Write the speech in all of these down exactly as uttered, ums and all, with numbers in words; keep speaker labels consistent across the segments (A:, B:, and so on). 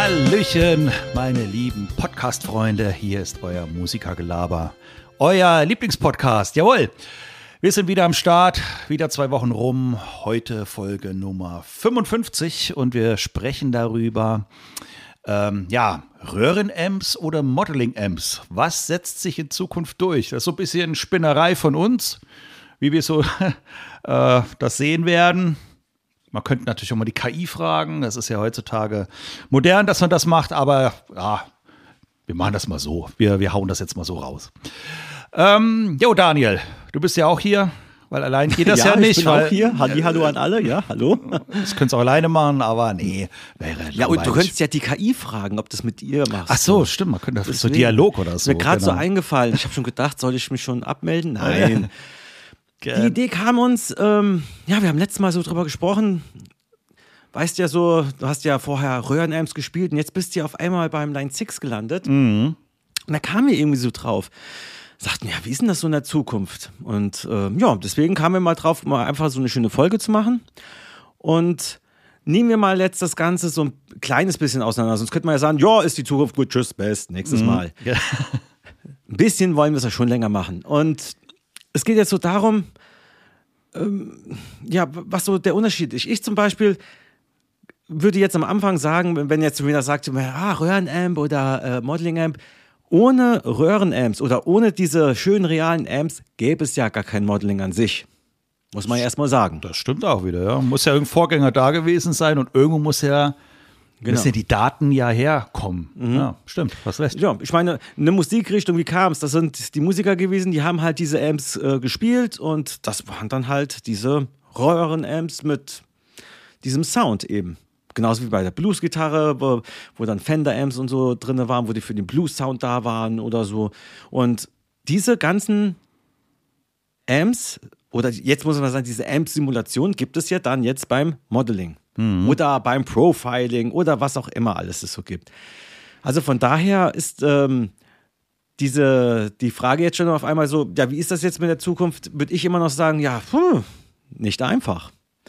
A: Hallöchen, meine lieben Podcast-Freunde, hier ist euer Musikergelaber, euer Lieblingspodcast, jawohl. Wir sind wieder am Start, wieder zwei Wochen rum, heute Folge Nummer fünfundfünfzig und wir sprechen darüber, ähm, ja, Röhrenamps oder Modeling-Amps, was setzt sich in Zukunft durch? Das ist so ein bisschen Spinnerei von uns, wie wir so äh, das sehen werden. Man könnte natürlich auch mal die K I fragen, das ist ja heutzutage modern, dass man das macht, aber ja, wir machen das mal so, wir, wir hauen das jetzt mal so raus. Ähm, jo, Daniel, du bist ja auch hier, weil allein geht das ja, ja nicht.
B: Ich bin
A: weil,
B: auch hier, Halli, hallo an alle, ja, hallo.
A: Das könntest du auch alleine machen, aber nee, wäre
B: Ja, und du könntest ja die K I fragen, ob das mit ihr machst.
A: Ach so, stimmt, man könnte das so Dialog oder so.
B: Mir gerade
A: genau.
B: so eingefallen, ich habe schon gedacht, soll ich mich schon abmelden? Nein. Die Idee kam uns, ähm, ja, wir haben letztes Mal so drüber gesprochen, weißt ja so, du hast ja vorher Röhrenamps gespielt und jetzt bist du ja auf einmal beim Line six gelandet.
A: Mhm.
B: Und da kam mir irgendwie so drauf, sagten, ja, wie ist denn das so in der Zukunft? Und ähm, ja, deswegen kamen wir mal drauf, mal einfach so eine schöne Folge zu machen. Und nehmen wir mal jetzt das Ganze so ein kleines bisschen auseinander, sonst könnte man ja sagen, ja, ist die Zukunft gut, tschüss, best, nächstes
A: Mhm.
B: Mal.
A: Ja.
B: Ein bisschen wollen wir es ja schon länger machen. Und es geht jetzt so darum, ähm, ja, was so der Unterschied ist. Ich zum Beispiel würde jetzt am Anfang sagen, wenn jetzt wieder sagt, ah, Röhrenamp oder äh, Modeling-Amp, ohne Röhrenamps oder ohne diese schönen realen Amps gäbe es ja gar kein Modeling an sich. Muss man ja erstmal sagen.
A: Das stimmt auch wieder, ja. Muss ja irgendein Vorgänger da gewesen sein und irgendwo muss ja,
B: Genau.
A: müssen ja die Daten ja herkommen.
B: Mhm.
A: Ja, stimmt, was recht.
B: Ja, ich meine, eine Musikrichtung, wie kam es? Das sind die Musiker gewesen, die haben halt diese Amps äh, gespielt und das waren dann halt diese Röhrenamps mit diesem Sound eben. Genauso wie bei der Blues-Gitarre, wo, wo dann Fender-Amps und so drin waren, wo die für den Blues-Sound da waren oder so. Und diese ganzen Amps, oder jetzt muss man sagen, diese Amp-Simulation gibt es ja dann jetzt beim Modeling. Mhm. Oder beim Profiling oder was auch immer alles es so gibt. Also von daher ist ähm, diese, die Frage jetzt schon auf einmal so, ja, wie ist das jetzt mit der Zukunft? Würde ich immer noch sagen, ja, hm, nicht einfach.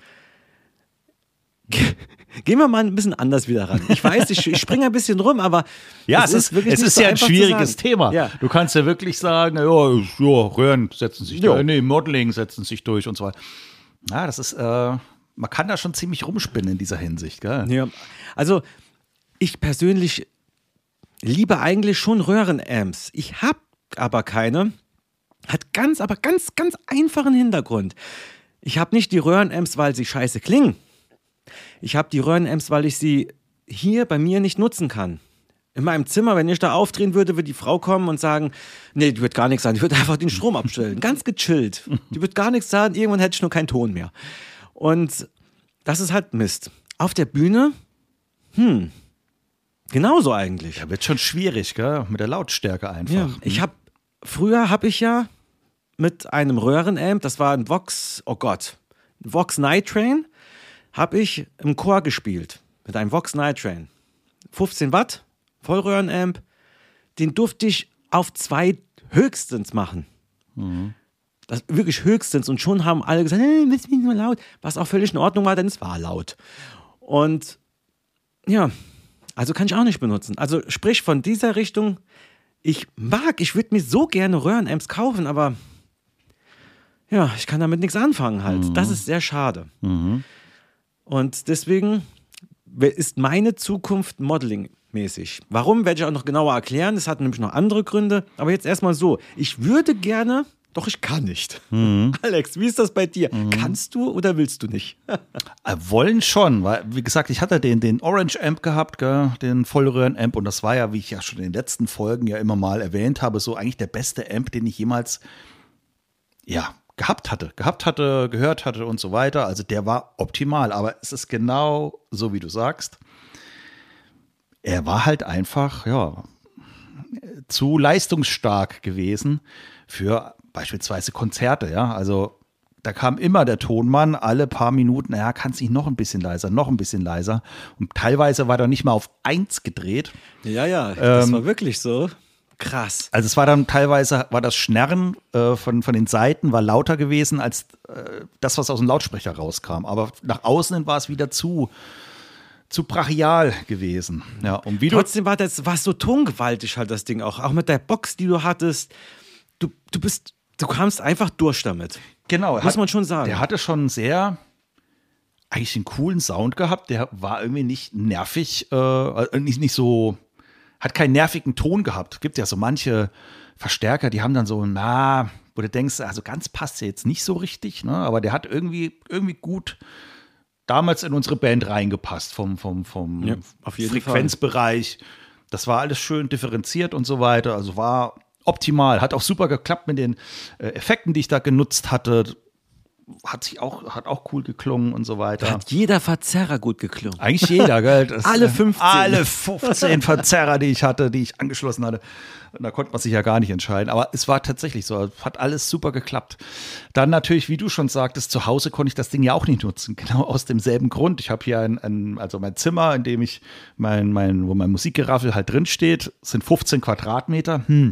B: Gehen wir mal ein bisschen anders wieder ran. Ich weiß, ich, ich springe ein bisschen rum, aber
A: ja,
B: es,
A: es ist,
B: ist wirklich
A: es
B: nicht
A: ist
B: so
A: ja ein
B: einfach zu
A: schwieriges
B: sagen.
A: Thema.
B: Ja.
A: Du kannst ja wirklich sagen, ja, ja Röhren setzen sich
B: Jo.
A: durch, nee, Modeling setzen sich durch und so weiter. Ja, das ist, äh, man kann da schon ziemlich rumspinnen in dieser Hinsicht, gell?
B: Ja. Also ich persönlich liebe eigentlich schon Röhrenamps. Ich habe aber keine. Hat ganz, aber ganz, ganz einfachen Hintergrund. Ich habe nicht die Röhrenamps, weil sie scheiße klingen. Ich habe die Röhrenamps, weil ich sie hier bei mir nicht nutzen kann. In meinem Zimmer, wenn ich da aufdrehen würde, würde die Frau kommen und sagen, nee, die wird gar nichts sagen, die wird einfach den Strom abstellen. Ganz gechillt. Die wird gar nichts sagen, irgendwann hätte ich nur keinen Ton mehr. Und das ist halt Mist. Auf der Bühne, hm, genauso eigentlich.
A: Ja, wird schon schwierig, gell? Mit der Lautstärke einfach.
B: Ja, ich habe, früher habe ich ja mit einem Röhrenamp, das war ein Vox, oh Gott, ein Vox Night Train, habe ich im Chor gespielt. Mit einem Vox Night Train. fünfzehn Watt, Vollröhrenamp, den durfte ich auf zwei höchstens machen.
A: Mhm.
B: Das wirklich höchstens. Und schon haben alle gesagt, hey, ist nicht nur laut. Was auch völlig in Ordnung war, denn es war laut. Und ja, also kann ich auch nicht benutzen. Also sprich von dieser Richtung, ich mag, ich würde mir so gerne Röhrenamps kaufen, aber ja, ich kann damit nichts anfangen halt.
A: Mhm.
B: Das ist sehr schade.
A: Mhm.
B: Und deswegen ist meine Zukunft Modeling-mäßig. Warum, werde ich auch noch genauer erklären. Das hat nämlich noch andere Gründe. Aber jetzt erstmal so. Ich würde gerne, doch ich kann nicht.
A: Mhm.
B: Alex, wie ist das bei dir? Mhm. Kannst du oder willst du nicht?
A: Äh, wollen schon, weil, wie gesagt, ich hatte den, den Orange Amp gehabt, gell, den Vollröhren-Amp. Und das war ja, wie ich ja schon in den letzten Folgen ja immer mal erwähnt habe, so eigentlich der beste Amp, den ich jemals, ja, gehabt hatte, gehabt hatte, gehört hatte und so weiter. Also der war optimal, aber es ist genau so, wie du sagst. Er war halt einfach, ja, zu leistungsstark gewesen für beispielsweise Konzerte, ja. Also da kam immer der Tonmann alle paar Minuten, ja, kannst nicht noch ein bisschen leiser, noch ein bisschen leiser. Und teilweise war er nicht mal auf eins gedreht.
B: Ja, ja, das
A: ähm,
B: war wirklich so. Krass.
A: Also es war dann teilweise, war das Schnarren äh, von, von den Seiten war lauter gewesen als äh, das, was aus dem Lautsprecher rauskam. Aber nach außen hin war es wieder zu, zu brachial gewesen. Ja, und wie
B: Trotzdem war das war so tongewaltig halt das Ding auch. Auch mit der Box, die du hattest. Du, du bist, du kamst einfach durch damit.
A: Genau.
B: Muss
A: hat,
B: man schon sagen.
A: Der hatte schon einen sehr, eigentlich einen coolen Sound gehabt. Der war irgendwie nicht nervig, äh, nicht, nicht so, hat keinen nervigen Ton gehabt. Es gibt ja so manche Verstärker, die haben dann so, na, wo du denkst, also ganz passt der jetzt nicht so richtig, ne? Aber der hat irgendwie, irgendwie gut damals in unsere Band reingepasst vom, vom, vom
B: Ja, auf jeden
A: Frequenzbereich. Das war alles schön differenziert und so weiter. Also war optimal. Hat auch super geklappt mit den äh, Effekten, die ich da genutzt hatte. Hat sich auch, hat auch cool geklungen und so weiter.
B: Hat jeder Verzerrer gut geklungen.
A: Eigentlich jeder, gell? Das,
B: Alle fünfzehn.
A: Alle fünfzehn Verzerrer, die ich hatte, die ich angeschlossen hatte. Da konnte man sich ja gar nicht entscheiden. Aber es war tatsächlich so. Hat alles super geklappt. Dann natürlich, wie du schon sagtest, zu Hause konnte ich das Ding ja auch nicht nutzen. Genau aus demselben Grund. Ich habe hier ein, ein, also mein Zimmer, in dem ich mein, mein, wo mein Musikgeraffel halt drin steht, sind fünfzehn Quadratmeter. Hm.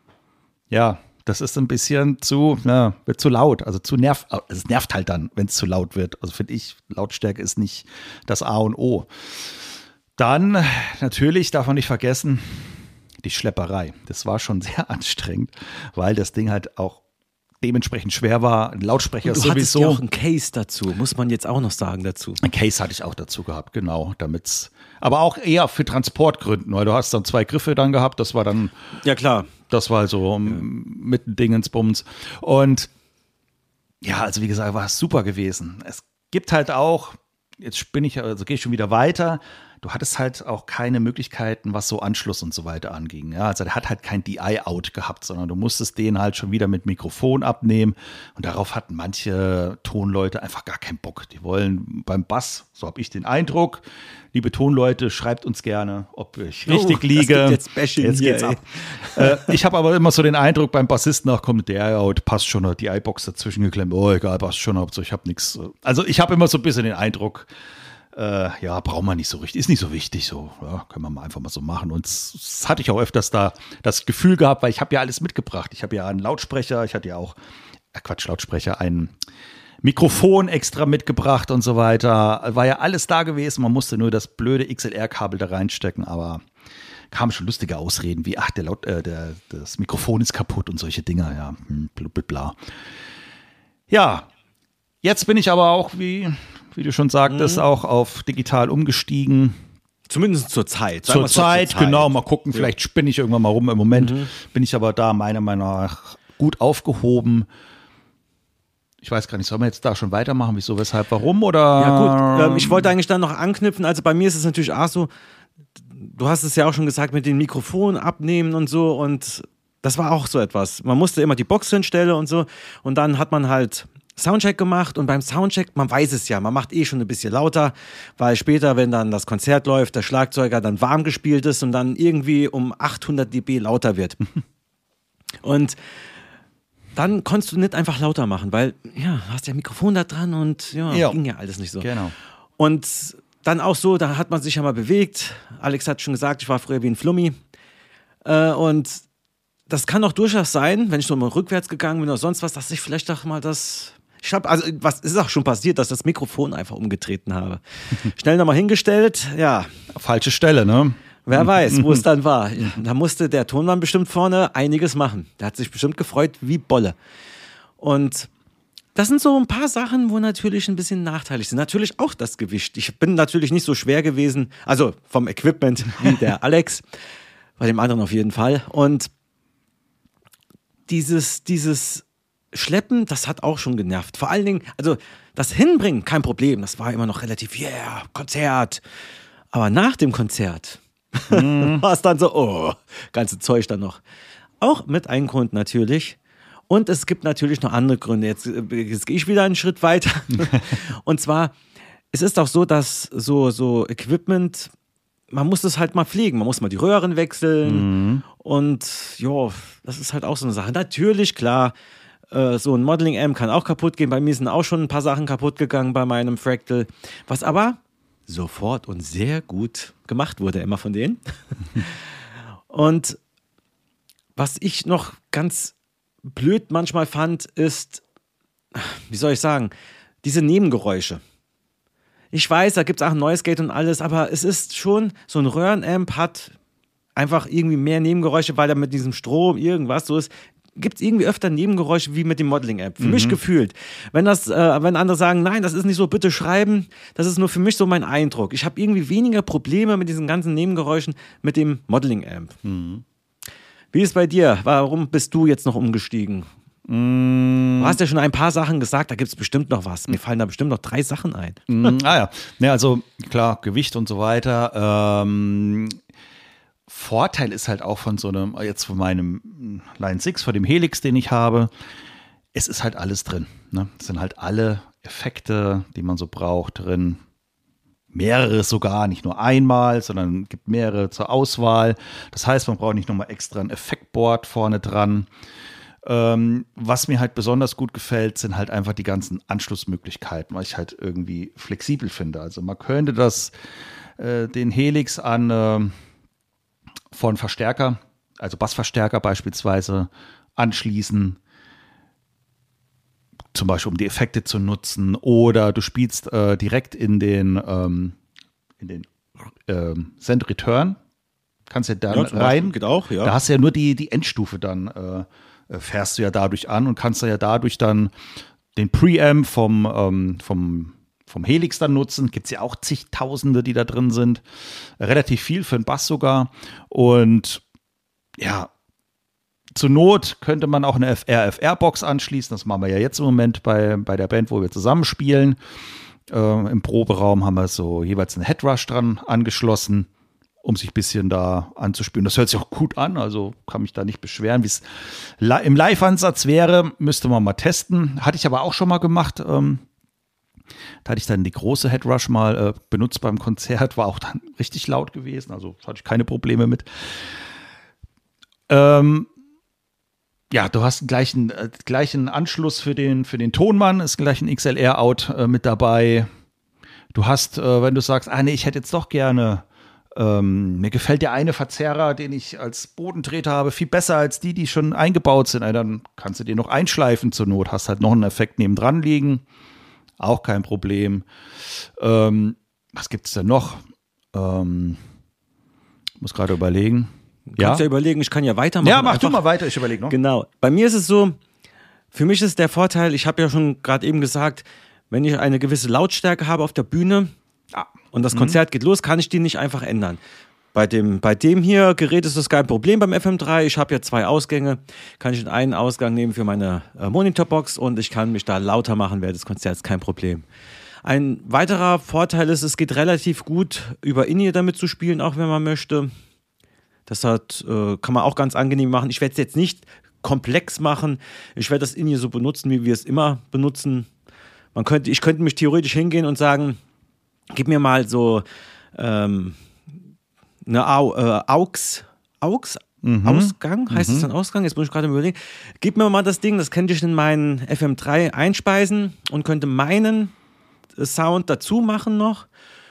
A: Ja, das ist ein bisschen zu, na, wird zu laut, also zu nervt. Es nervt halt dann, wenn es zu laut wird. Also finde ich, Lautstärke ist nicht das A und O. Dann natürlich darf man nicht vergessen, die Schlepperei. Das war schon sehr anstrengend, weil das Ding halt auch dementsprechend schwer war. Ein Lautsprecher
B: du
A: sowieso.
B: Du ja auch einen Case dazu, muss man jetzt auch noch sagen dazu.
A: Ein Case hatte ich auch dazu gehabt, genau, damit's. Aber auch eher für Transportgründen, weil du hast dann zwei Griffe dann gehabt, das war dann.
B: Ja, klar.
A: Das war so ja. mit dem Dingensbums. Und ja, also wie gesagt, war es super gewesen. Es gibt halt auch, jetzt bin ich, also gehe ich schon wieder weiter. Du hattest halt auch keine Möglichkeiten, was so Anschluss und so weiter anging. Ja, also der hat halt kein D I-Out gehabt, sondern du musstest den halt schon wieder mit Mikrofon abnehmen. Und darauf hatten manche Tonleute einfach gar keinen Bock. Die wollen beim Bass, so habe ich den Eindruck, liebe Tonleute, schreibt uns gerne, ob ich richtig
B: oh,
A: liege.
B: Das gibt jetzt Bashing
A: jetzt
B: hier,
A: geht's ab. äh, ich habe aber immer so den Eindruck, beim Bassisten auch kommt der Out, passt schon, hat die I-Box dazwischen geklemmt. Oh, egal, passt schon, ich habe nichts. Also ich habe immer so ein bisschen den Eindruck, Äh, ja, braucht man nicht so richtig, ist nicht so wichtig, so, ja, können wir mal einfach mal so machen. Und das hatte ich auch öfters da das Gefühl gehabt, weil ich habe ja alles mitgebracht. Ich habe ja einen Lautsprecher, ich hatte ja auch, äh Quatsch, Lautsprecher, ein Mikrofon extra mitgebracht und so weiter. War ja alles da gewesen, man musste nur das blöde X L R-Kabel da reinstecken, aber kamen schon lustige Ausreden wie, ach, der Laut, äh, der, das Mikrofon ist kaputt und solche Dinger, ja, hm, bla, bla. Ja, jetzt bin ich aber auch, wie wie du schon sagtest, mhm. auch auf digital umgestiegen.
B: Zumindest zur Zeit.
A: Zur Zeit, zur Zeit, genau. Mal gucken, ja. Vielleicht spinne ich irgendwann mal rum. Im Moment mhm. bin ich aber da meiner Meinung nach gut aufgehoben. Ich weiß gar nicht, sollen wir jetzt da schon weitermachen? Wieso, weshalb, warum? Oder?
B: Ja gut, ähm, ich wollte eigentlich dann noch anknüpfen. Also bei mir ist es natürlich auch so, du hast es ja auch schon gesagt, mit dem Mikrofon abnehmen und so. Und das war auch so etwas. Man musste immer die Box hinstellen und so. Und dann hat man halt Soundcheck gemacht und beim Soundcheck, man weiß es ja, man macht eh schon ein bisschen lauter, weil später, wenn dann das Konzert läuft, der Schlagzeuger dann warm gespielt ist und dann irgendwie um achthundert Dezibel lauter wird. Und dann konntest du nicht einfach lauter machen, weil, ja, du hast ja ein Mikrofon da dran und ja,
A: ja.
B: ging ja alles nicht so.
A: Genau.
B: Und dann auch so, da hat man sich ja mal bewegt. Alex hat schon gesagt, ich war früher wie ein Flummi. Äh, und das kann auch durchaus sein, wenn ich so mal rückwärts gegangen bin oder sonst was, dass ich vielleicht auch mal das... Ich habe, also was ist auch schon passiert, dass ich das Mikrofon einfach umgetreten habe. Schnell nochmal hingestellt, ja.
A: Falsche Stelle, ne?
B: Wer weiß, wo es dann war. Da musste der Tonmann bestimmt vorne einiges machen. Der hat sich bestimmt gefreut wie Bolle. Und das sind so ein paar Sachen, wo natürlich ein bisschen nachteilig sind. Natürlich auch das Gewicht. Ich bin natürlich nicht so schwer gewesen, also vom Equipment wie der Alex, bei dem anderen auf jeden Fall. Und dieses, dieses Schleppen, das hat auch schon genervt. Vor allen Dingen, also das Hinbringen, kein Problem. Das war immer noch relativ, yeah, Konzert. Aber nach dem Konzert mhm. war es dann so, oh, ganze Zeug dann noch. Auch mit einem Grund natürlich. Und es gibt natürlich noch andere Gründe. Jetzt, jetzt gehe ich wieder einen Schritt weiter. Und zwar, es ist auch so, dass so, so Equipment, man muss das halt mal pflegen. Man muss mal die Röhren wechseln. Mhm. Und ja, das ist halt auch so eine Sache. Natürlich, klar, äh, so ein Modeling-Amp kann auch kaputt gehen. Bei mir sind auch schon ein paar Sachen kaputt gegangen bei meinem Fractal. Was aber sofort und sehr gut gemacht wurde, immer von denen. Und was ich noch ganz blöd manchmal fand, ist, wie soll ich sagen, diese Nebengeräusche. Ich weiß, da gibt es auch ein Noise Gate und alles, aber es ist schon, so ein Röhrenamp hat einfach irgendwie mehr Nebengeräusche, weil er mit diesem Strom irgendwas so ist. Gibt es irgendwie öfter Nebengeräusche wie mit dem Modeling-App. Für mhm. mich gefühlt. Wenn das, äh, wenn andere sagen, nein, das ist nicht so, bitte schreiben, das ist nur für mich so mein Eindruck. Ich habe irgendwie weniger Probleme mit diesen ganzen Nebengeräuschen mit dem Modeling-Amp. Mhm. Wie ist es bei dir? Warum bist du jetzt noch umgestiegen? Mm. Du hast ja schon ein paar Sachen gesagt, da gibt es bestimmt noch was. Mir fallen da bestimmt noch drei Sachen ein.
A: Mm, ah ja, ja, also klar, Gewicht und so weiter. Ähm, Vorteil ist halt auch von so einem, jetzt von meinem Line six, von dem Helix, den ich habe, es ist halt alles drin. Ne? Es sind halt alle Effekte, die man so braucht, drin. Mehrere sogar, nicht nur einmal, sondern es gibt mehrere zur Auswahl. Das heißt, man braucht nicht nochmal extra ein Effektboard vorne dran. Ähm, was mir halt besonders gut gefällt, sind halt einfach die ganzen Anschlussmöglichkeiten, weil ich halt irgendwie flexibel finde. Also man könnte das, äh, den Helix an äh, von Verstärker, also Bassverstärker beispielsweise, anschließen, zum Beispiel um die Effekte zu nutzen, oder du spielst äh, direkt in den, ähm, in den ähm, Send Return, kannst ja dann
B: ja,
A: rein,
B: geht auch, ja.
A: Da hast du ja nur die, die Endstufe dann, äh, fährst du ja dadurch an und kannst ja dadurch dann den Preamp vom, ähm, vom vom Helix dann nutzen. Gibt es ja auch zigtausende, die da drin sind. Relativ viel für den Bass sogar. Und ja, zur Not könnte man auch eine R F R-Box anschließen. Das machen wir ja jetzt im Moment bei, bei der Band, wo wir zusammenspielen. Äh, Im Proberaum haben wir so jeweils einen Headrush dran angeschlossen, um sich ein bisschen da anzuspielen. Das hört sich auch gut an, also kann mich da nicht beschweren. Wie es im Live-Ansatz wäre, müsste man mal testen. Hatte ich aber auch schon mal gemacht. Ähm, Da hatte ich dann die große Headrush mal äh, benutzt beim Konzert, war auch dann richtig laut gewesen, also hatte ich keine Probleme mit. Ähm, ja, du hast den gleichen, äh, gleichen Anschluss für den, für den Tonmann, ist gleich ein X L R-Out äh, mit dabei. Du hast, äh, wenn du sagst, ah nee, ich hätte jetzt doch gerne, ähm, mir gefällt der eine Verzerrer, den ich als Bodentreter habe, viel besser als die, die schon eingebaut sind, äh, dann kannst du den noch einschleifen zur Not, hast halt noch einen Effekt nebendran liegen. Auch kein Problem. Ähm, was gibt es denn noch? Ähm, muss gerade überlegen.
B: Du kannst ja? ja überlegen, ich kann ja weitermachen.
A: Ja, mach
B: einfach.
A: du mal weiter, ich überlege noch.
B: Genau. Bei mir ist es so, für mich ist der Vorteil, ich habe ja schon gerade eben gesagt, wenn ich eine gewisse Lautstärke habe auf der Bühne ja. und das Konzert mhm. geht los, kann ich die nicht einfach ändern. Bei dem, bei dem hier Gerät ist das kein Problem beim F M drei. Ich habe ja zwei Ausgänge. Kann ich einen Ausgang nehmen für meine äh, Monitorbox und ich kann mich da lauter machen während des Konzerts, kein Problem. Ein weiterer Vorteil ist, es geht relativ gut über In-Ear damit zu spielen, auch wenn man möchte. Das hat, äh, kann man auch ganz angenehm machen. Ich werde es jetzt nicht komplex machen. Ich werde das In-Ear so benutzen, wie wir es immer benutzen. Man könnte, ich könnte mich theoretisch hingehen und sagen, gib mir mal so ähm, eine Au, äh, Aux, Aux, mhm. Ausgang, heißt es mhm. dann Ausgang? Jetzt muss ich gerade überlegen. Gib mir mal das Ding, das könnte ich in meinen F M drei einspeisen und könnte meinen Sound dazu machen noch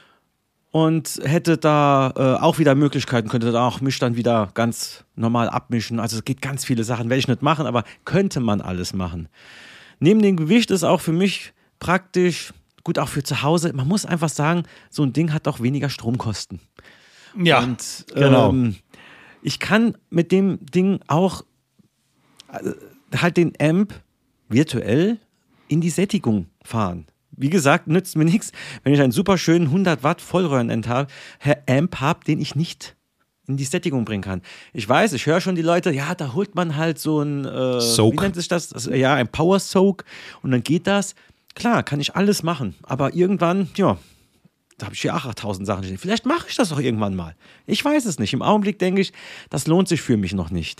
B: und hätte da äh, auch wieder Möglichkeiten, könnte da auch mich dann wieder ganz normal abmischen. Also es geht ganz viele Sachen, werde ich nicht machen, aber könnte man alles machen. Neben dem Gewicht ist auch für mich praktisch, gut auch für zu Hause, man muss einfach sagen, so ein Ding hat auch weniger Stromkosten.
A: Ja,
B: und,
A: genau.
B: Ähm, ich kann mit dem Ding auch äh, halt den Amp virtuell in die Sättigung fahren. Wie gesagt, nützt mir nichts, wenn ich einen super schönen hundert Watt Vollröhren-Amp habe, den ich nicht in die Sättigung bringen kann. Ich weiß, ich höre schon die Leute, ja, da holt man halt so ein, äh,
A: Soak.
B: Wie nennt sich das? das? Ja, ein Power Soak und dann geht das. Klar, kann ich alles machen, aber irgendwann, ja, da habe ich hier achttausend Sachen stehen. Vielleicht mache ich das auch irgendwann mal. Ich weiß es nicht. Im Augenblick denke ich, das lohnt sich für mich noch nicht.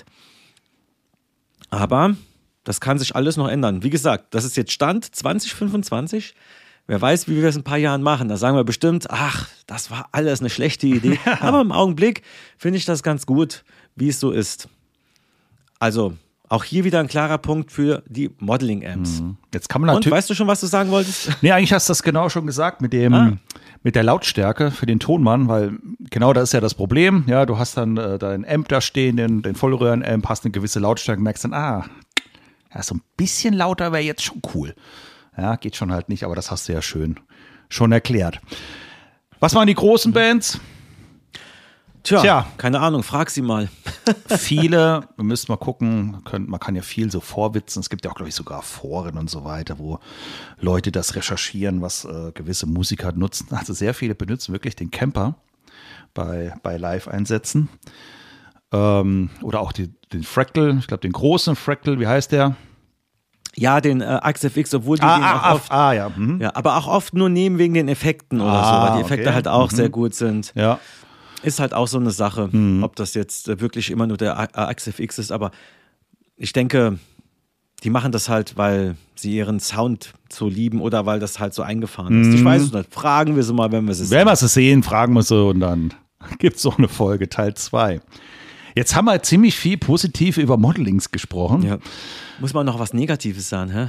B: Aber das kann sich alles noch ändern. Wie gesagt, das ist jetzt Stand zwanzig fünfundzwanzig. Wer weiß, wie wir es in ein paar Jahren machen. Da sagen wir bestimmt, ach, das war alles eine schlechte Idee. Aber im Augenblick finde ich das ganz gut, wie es so ist. Also, auch hier wieder ein klarer Punkt für die Modeling-Amps.
A: Jetzt kann man natürlich.
B: Und weißt du schon, was du sagen wolltest?
A: Nee, eigentlich hast du das genau schon gesagt mit dem, ah. mit der Lautstärke für den Tonmann, weil genau das ist ja das Problem. Ja, du hast dann äh, deinen Amp da stehen, den, den Vollröhren-Amp, hast eine gewisse Lautstärke, merkst dann, ah, ja, so ein bisschen lauter wäre jetzt schon cool. Ja, geht schon halt nicht, aber das hast du ja schön schon erklärt. Was waren die großen Bands?
B: Tja,
A: Tja.
B: keine Ahnung, frag sie mal.
A: Viele, wir müssen mal gucken, können, man kann ja viel so vorwitzen. Es gibt ja auch, glaube ich, sogar Foren und so weiter, wo Leute das recherchieren, was äh, gewisse Musiker nutzen. Also sehr viele benutzen wirklich den Camper bei, bei Live-Einsätzen. Ähm, oder auch die, den Fractal, ich glaube den großen Fractal, wie heißt der?
B: Ja, den äh, X F X, obwohl die
A: Ah,
B: den
A: ah,
B: auch
A: ah,
B: oft,
A: ah, ja. Mhm.
B: ja, aber auch oft nur nehmen wegen den Effekten oder
A: Ah,
B: so, weil die Effekte
A: okay.
B: halt auch
A: Mhm.
B: sehr gut sind.
A: Ja.
B: Ist halt auch so eine Sache,
A: Mhm.
B: ob das jetzt äh, wirklich immer nur der A- X F X ist, aber ich denke, die machen das halt, weil sie ihren Sound so lieben oder weil das halt so eingefahren ist. Ich weiß es nicht. Fragen wir sie mal, wenn wir sie
A: Wenn wir sie sehen, fragen wir sie und dann gibt es noch eine Folge, Teil zwei. Jetzt haben wir ziemlich viel positiv über Modelings gesprochen.
B: Ja. Muss man noch was Negatives sagen, hä?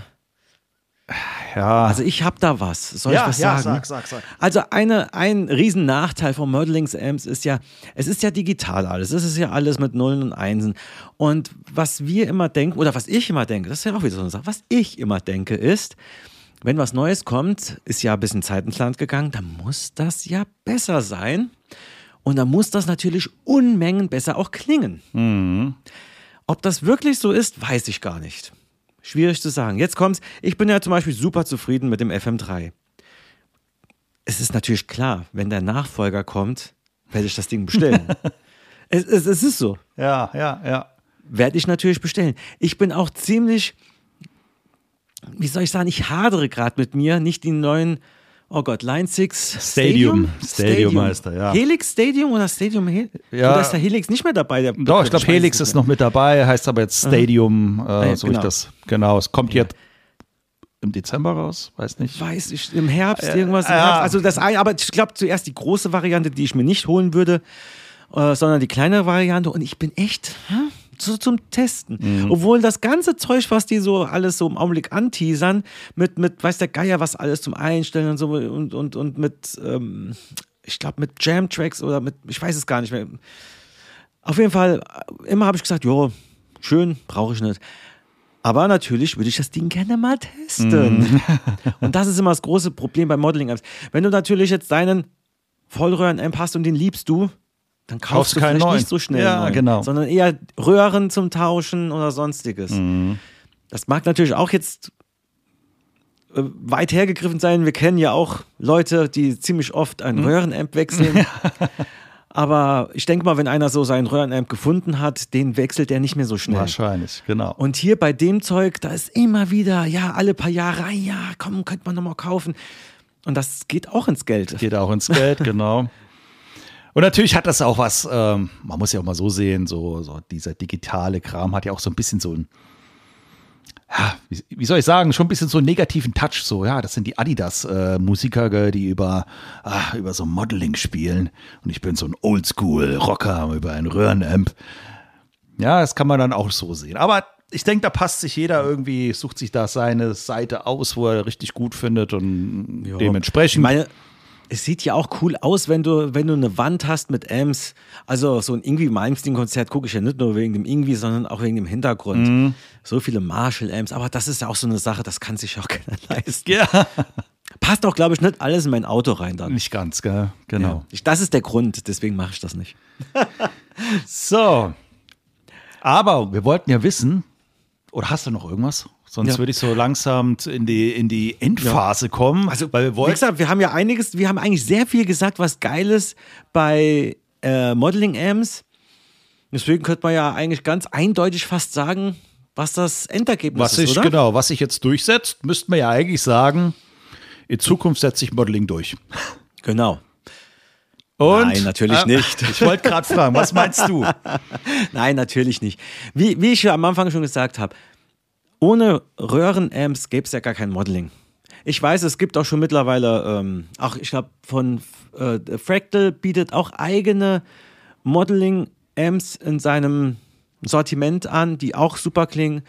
A: Ja.
B: Also ich habe da was. Soll
A: Ja,
B: ich was
A: ja,
B: sagen?
A: sag, sag, sag.
B: Also eine, ein riesen Nachteil von Modelings-Amps ist ja, es ist ja digital alles. Es ist ja alles mit Nullen und Einsen. Und was wir immer denken, oder was ich immer denke, das ist ja auch wieder so eine Sache, was ich immer denke ist, wenn was Neues kommt, ist ja ein bisschen Zeit ins Land gegangen, dann muss das ja besser sein. Und dann muss das natürlich Unmengen besser auch klingen.
A: Mhm.
B: Ob das wirklich so ist, weiß ich gar nicht. Schwierig zu sagen. Jetzt kommt's. Ich bin ja zum Beispiel super zufrieden mit dem F M drei. Es ist natürlich klar, wenn der Nachfolger kommt, werde ich das Ding bestellen. es, es, es ist so.
A: Ja, ja, ja.
B: Werde ich natürlich bestellen. Ich bin auch ziemlich, wie soll ich sagen, ich hadere gerade mit mir, nicht die neuen, oh Gott, Line six
A: Stadium. Stadium heißt er, ja.
B: Helix Stadium oder Stadium Hel
A: Ja.
B: Oder ist der Helix nicht mehr dabei? Der
A: Doch, ich glaube,
B: weiß
A: Helix
B: es
A: ist
B: nicht
A: noch mit dabei, heißt aber jetzt Stadium, äh,
B: ja,
A: so
B: genau.
A: ich das, genau, es kommt jetzt im Dezember raus, weiß nicht.
B: Weiß ich, im Herbst
A: Äh,
B: irgendwas. Im
A: ja.
B: Herbst. Also das ein, aber ich glaube zuerst die große Variante, die ich mir nicht holen würde, äh, sondern die kleinere Variante. Und ich bin echt hm, so zum Testen.
A: Mhm.
B: Obwohl das ganze Zeug, was die so alles so im Augenblick anteasern, mit, mit weiß der Geier, was alles zum Einstellen und so und, und, und mit, ähm, ich glaube, mit Jam-Tracks oder mit, ich weiß es gar nicht mehr. Auf jeden Fall, immer habe ich gesagt, jo, schön, brauche ich nicht. Aber natürlich würde ich das Ding gerne mal testen.
A: Mhm.
B: Und das ist immer das große Problem bei Modeling-Apps. Wenn du natürlich jetzt deinen Vollröhren-Amp hast und den liebst du, dann kaufst,
A: Kaufst
B: du
A: keinen
B: vielleicht
A: neuen.
B: nicht so schnell
A: Ja,
B: einen neuen,
A: genau.
B: sondern eher Röhren zum Tauschen oder sonstiges.
A: Mhm.
B: Das mag natürlich auch jetzt äh, weit hergegriffen sein. Wir kennen ja auch Leute, die ziemlich oft einen Röhrenamp wechseln. Aber ich denke mal, wenn einer so seinen Röhrenamp gefunden hat, den wechselt er nicht mehr so schnell.
A: Wahrscheinlich, genau.
B: Und hier bei dem Zeug, da ist immer wieder, ja, alle paar Jahre, ah, ja, komm, könnte man nochmal kaufen. Und das geht auch ins Geld.
A: Geht auch ins Geld, genau. Und natürlich hat das auch was, ähm, man muss ja auch mal so sehen, so, so dieser digitale Kram hat ja auch so ein bisschen so ein, ja, wie, wie soll ich sagen, schon ein bisschen so einen negativen Touch. So, ja, das sind die Adidas-Musiker, die über, ah, über so Modeling spielen. Und ich bin so ein Oldschool-Rocker über einen Röhrenamp. Ja, das kann man dann auch so sehen. Aber ich denke, da passt sich jeder irgendwie, sucht sich da seine Seite aus, wo er richtig gut findet und
B: Ja.
A: dementsprechend.
B: Ich meine, es sieht ja auch cool aus, wenn du, wenn du eine Wand hast mit Amps. Also so ein Ingwie Malmsteen-Konzert gucke ich ja nicht nur wegen dem Ingwie, sondern auch wegen dem Hintergrund.
A: Mhm.
B: So viele Marshall-Amps, aber das ist ja auch so eine Sache, das kann sich auch keiner leisten.
A: ja,
B: Passt auch, glaube ich, nicht alles in mein Auto rein dann.
A: nicht ganz, gell? Genau.
B: Ja. Ich, das ist der Grund, deswegen mache ich das nicht.
A: So. Aber wir wollten ja wissen, oder hast du noch irgendwas? Sonst
B: Ja.
A: würde ich so langsam in die, in die Endphase kommen.
B: Also,
A: weil wir
B: wie
A: wollten.
B: gesagt, wir haben ja einiges, wir haben eigentlich sehr viel gesagt, was geil ist bei äh, Modeling-Amps. Deswegen könnte man ja eigentlich ganz eindeutig fast sagen, was das Endergebnis
A: Was
B: ist,
A: sich,
B: oder?
A: genau, was sich jetzt durchsetzt, müsste man ja eigentlich sagen, in Zukunft setzt sich Modeling durch.
B: Genau.
A: Und,
B: Nein, natürlich nicht.
A: Ich wollte gerade fragen, was meinst du?
B: Nein, natürlich nicht. Wie, wie ich ja am Anfang schon gesagt habe, ohne Röhrenamps gäbe es ja gar kein Modeling. Ich weiß, es gibt auch schon mittlerweile, ähm, auch ich glaube von äh, Fractal bietet auch eigene Modeling-Amps in seinem Sortiment an, die auch super klingen.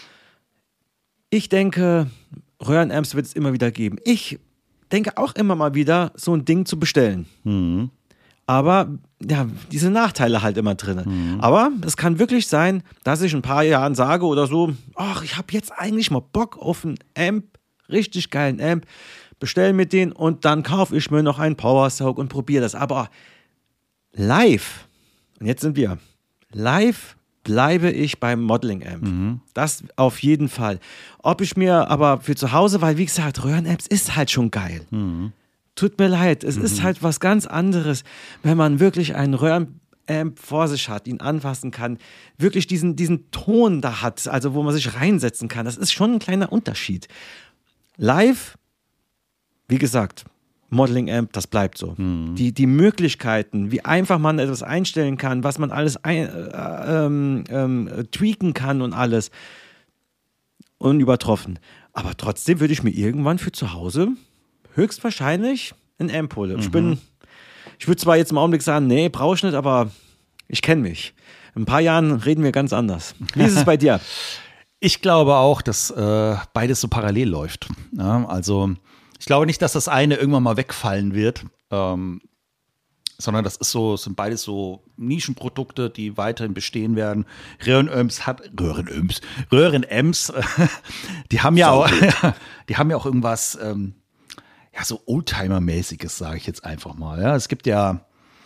B: Ich denke, Röhrenamps wird es immer wieder geben. Ich denke auch immer mal wieder, so ein Ding zu bestellen.
A: Mhm.
B: Aber ja, diese Nachteile halt immer drin.
A: Mhm.
B: Aber es kann wirklich sein, dass ich in ein paar Jahren sage oder so, ach, ich habe jetzt eigentlich mal Bock auf ein Amp richtig geilen Amp, bestelle mir den und dann kaufe ich mir noch einen Power Soak und probiere das. Aber live, und jetzt sind wir, live bleibe ich beim Modeling Amp. Mhm. Das auf jeden Fall. Ob ich mir aber für zu Hause, weil wie gesagt, Röhrenamps ist halt schon geil. Mhm. Tut mir leid, es mhm. ist halt was ganz anderes, wenn man wirklich einen Röhrenamp vor sich hat, ihn anfassen kann, wirklich diesen, diesen Ton da hat, also wo man sich reinsetzen kann. Das ist schon ein kleiner Unterschied. Live, wie gesagt, Modeling Amp, das bleibt so. Mhm. Die, die Möglichkeiten, wie einfach man etwas einstellen kann, was man alles ein, äh, ähm, ähm, tweaken kann und alles, unübertroffen. Aber trotzdem würde ich mir irgendwann für zu Hause höchstwahrscheinlich ein Amp holen. Mhm. Ich bin, ich würde zwar jetzt im Augenblick sagen, nee, brauche ich nicht, aber ich kenne mich. In ein paar Jahren reden wir ganz anders. Wie ist es bei dir?
A: Ich glaube auch, dass äh, beides so parallel läuft. Ja, also ich glaube nicht, dass das eine irgendwann mal wegfallen wird, ähm, sondern das ist so, sind beides so Nischenprodukte, die weiterhin bestehen werden. Röhrenamps hat Röhrenamps, Röhrenamps, die haben ja auch, die haben ja auch irgendwas, ähm, ja so Oldtimer-mäßiges, sage ich jetzt einfach mal. Ja, es gibt ja,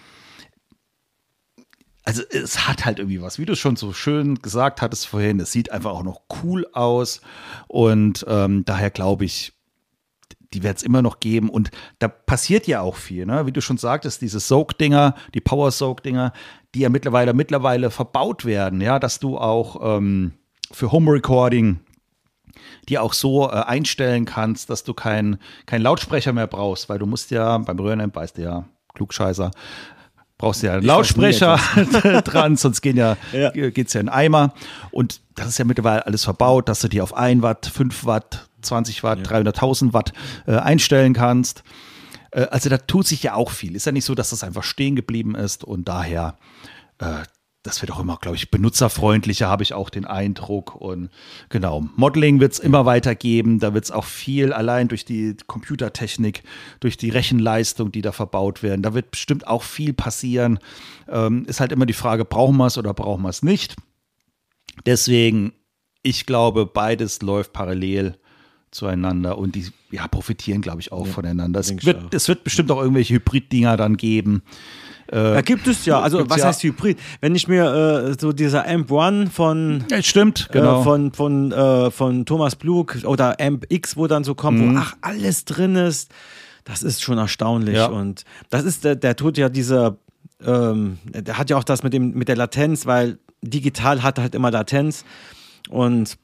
A: also es hat halt irgendwie was, wie du schon so schön gesagt hattest vorhin. Es sieht einfach auch noch cool aus und ähm, daher glaube ich, die wird es immer noch geben und da passiert ja auch viel, ne? Wie du schon sagtest, diese Soak-Dinger, die Power-Soak-Dinger, die ja mittlerweile mittlerweile verbaut werden, ja, dass du auch ähm, für Home-Recording die auch so äh, einstellen kannst, dass du keinen kein Lautsprecher mehr brauchst, weil du musst ja, beim Röhrenamp weißt du ja, Klugscheißer, brauchst du ja einen ich Lautsprecher dran, sonst gehen ja, ja. geht's ja in den Eimer und das ist ja mittlerweile alles verbaut, dass du dir auf ein Watt, fünf Watt, zwanzig Watt, ja. dreihunderttausend Watt äh, einstellen kannst. Äh, also da tut sich ja auch viel. Ist ja nicht so, dass das einfach stehen geblieben ist und daher, äh, das wird auch immer, glaube ich, benutzerfreundlicher, habe ich auch den Eindruck. Und genau, Modeling wird es immer weiter geben. Da wird es auch viel allein durch die Computertechnik, durch die Rechenleistung, die da verbaut werden. Da wird bestimmt auch viel passieren. Ähm, ist halt immer die Frage, brauchen wir es oder brauchen wir es nicht? Deswegen, ich glaube, beides läuft parallel zueinander und die ja, profitieren, glaube ich, auch ja, voneinander. Es wird, es wird bestimmt auch irgendwelche Hybrid-Dinger dann geben.
B: Äh, da gibt es ja, also was ja. heißt Hybrid? Wenn ich mir äh, so dieser Amp One von
A: ja, stimmt, genau.
B: äh, von, von, äh, von Thomas Blug oder Amp X, wo dann so kommt, mhm. wo ach, alles drin ist, das ist schon erstaunlich. Ja. Und das ist, der, der tut ja diese, ähm, der hat ja auch das mit dem, mit der Latenz, weil digital hat halt immer Latenz und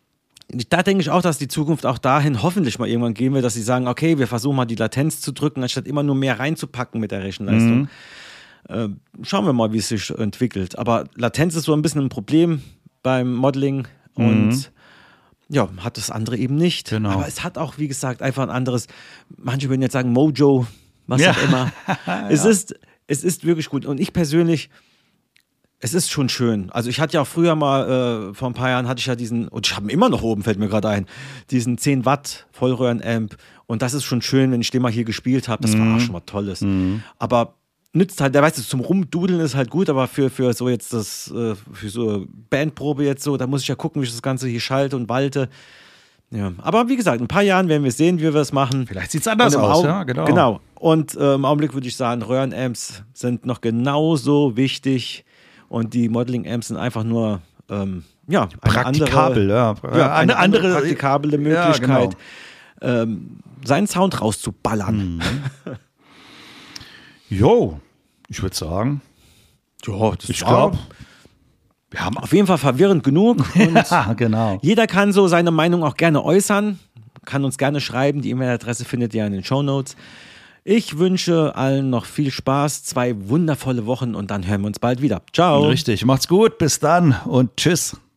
B: da denke ich auch, dass die Zukunft auch dahin hoffentlich mal irgendwann gehen wird, dass sie sagen, okay, wir versuchen mal die Latenz zu drücken, anstatt immer nur mehr reinzupacken mit der Rechenleistung. Mhm. Äh, schauen wir mal, wie es sich entwickelt. Aber Latenz ist so ein bisschen ein Problem beim Modeling und mhm. ja, hat das andere eben nicht.
A: Genau.
B: Aber es hat auch, wie gesagt, einfach ein anderes, manche würden jetzt sagen Mojo, was
A: ja.
B: auch immer.
A: ja.
B: Es ist, es ist wirklich gut. Und ich persönlich, es ist schon schön. Also ich hatte ja auch früher mal, äh, vor ein paar Jahren hatte ich ja diesen, und ich habe ihn immer noch oben, fällt mir gerade ein, diesen zehn Watt Vollröhren-Amp. Und das ist schon schön, wenn ich den mal hier gespielt habe. Das mhm. war auch schon mal Tolles. Mhm. Aber nützt halt, der weiß, zum Rumdudeln ist halt gut, aber für, für so jetzt das, äh, für so Bandprobe jetzt so, da muss ich ja gucken, wie ich das Ganze hier schalte und walte. Ja, aber wie gesagt, in ein paar Jahren werden wir sehen, wie wir es machen.
A: Vielleicht sieht es anders aus,
B: Au-
A: ja, genau.
B: Genau. Und äh, im Augenblick würde ich sagen, Röhrenamps sind noch genauso wichtig. Und die Modeling-Amps sind einfach nur ähm, ja, eine
A: praktikabel,
B: andere,
A: ja.
B: ja, eine andere, andere praktikable Möglichkeit,
A: ja, genau.
B: ähm, seinen Sound rauszuballern.
A: Mhm. Jo, ich würde sagen,
B: ja, das
A: ich glaube, wir haben
B: auf jeden Fall verwirrend genug. Und
A: ja, genau.
B: Jeder kann so seine Meinung auch gerne äußern, kann uns gerne schreiben. Die E-Mail-Adresse findet ihr in den Shownotes. Ich wünsche allen noch viel Spaß, zwei wundervolle Wochen und dann hören wir uns bald wieder. Ciao.
A: Richtig, macht's gut, bis dann und tschüss.